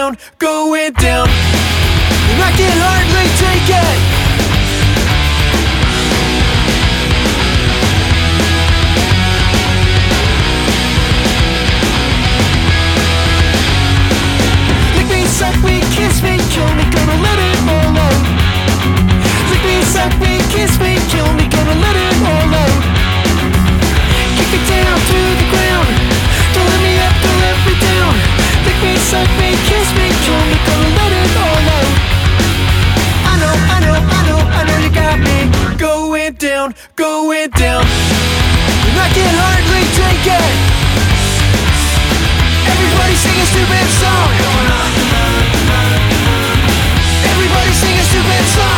down, going down, and I can hardly take it. Suck me, kiss me, kill me, gonna let it all out. Lick me, suck me, kiss me, kill me, gonna let it all out. Kick it down to the ground, don't let me up, don't let me down. Lick me, suck me, kiss me, kill me, gonna let it all out. I know you got me going down, and I can hardly take it. Everybody sing a stupid song. Everybody sing a stupid song.